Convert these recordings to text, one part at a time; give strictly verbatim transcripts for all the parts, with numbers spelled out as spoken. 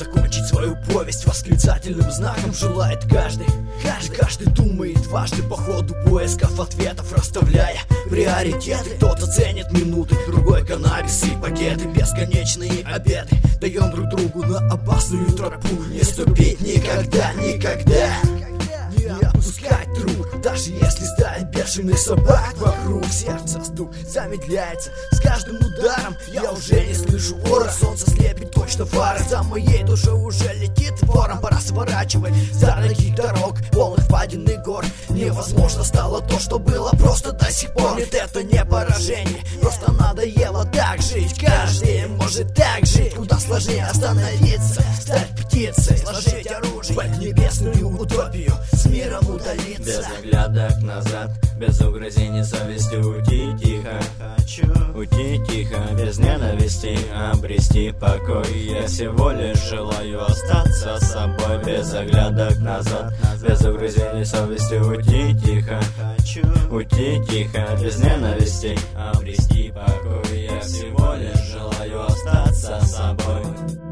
закончить свою повесть восклицательным знаком желает каждый. Каждый, каждый думает дважды по ходу поисков ответов, расставляя приоритеты. Кто-то ценит минуты, другой каннабис и пакеты. Бесконечные обеды даем друг другу на опасную тропу. Не ступить никогда, никогда не опускать рук, даже если стая бешеных собак вокруг. Сердце стук замедляется с каждым ударом. Я уже не слышу ора, солнце слепит точно фары. За моей душой уже летит вором. Пора сворачивать с дорогих дорог, полных впадин и гор. Невозможно стало то, что было просто до сих пор. Нет, это не поражение, просто надоело так жить. Каждый может так жить, куда сложнее остановиться, стать птицей, сложить оружие, под небесную утопию, с миром удалиться. Без оглядок назад, без угрызений совести, уйти тихо. Хочу уйти тихо, без ненависти, обрести покой. Я всего лишь желаю остаться с собой. Без оглядок назад, без угрызений совести, уйти тихо. Хочу уйти тихо, без ненависти, обрести покой. Я всего лишь желаю остаться с собой.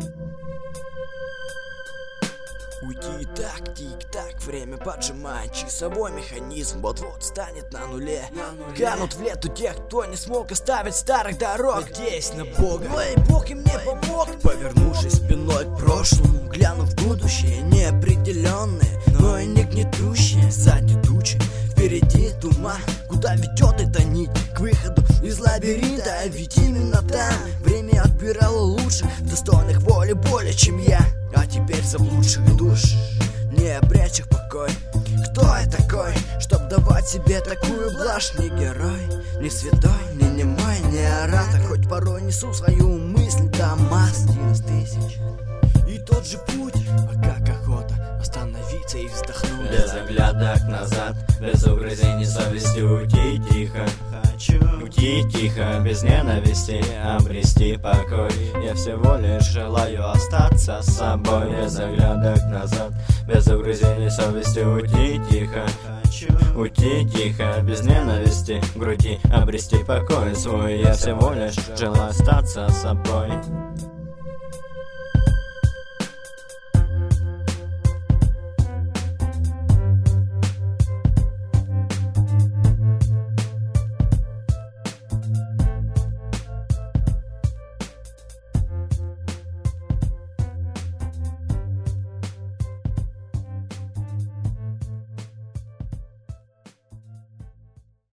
Уйти так, тик-так, время поджимает часовой механизм, вот-вот станет на нуле. Канут в лету те, кто не смог оставить старых дорог. Надеюсь на Бога, но и Бог им не помог. Повернувшись спиной к прошлому, глянув в будущее неопределенное, но и не гнетущее. Сзади тучи, впереди туман, куда ведет эта нить? К выходу из лабиринта, а ведь именно там время отбирало лучших, достойных воли более, чем я. А теперь заблудших душ, не обрящих покой. Кто я такой, чтоб давать себе такую блажь? Не герой, не святой, не немой, не оратор. Хоть порой несу свою мысль до масс тысяч. И тот же путь, а как охота остановиться и вздохнуть. Без оглядок назад, без угрызений совести, уйти тихо. Хочу уйти тихо, без ненависти, обрести покой. Я всего лишь желаю остаться с собой. Без оглядок назад, без угрызений совести, уйти тихо. Хочу уйти тихо, без ненависти, в груди обрести покой свой. Я всего лишь желаю остаться с собой.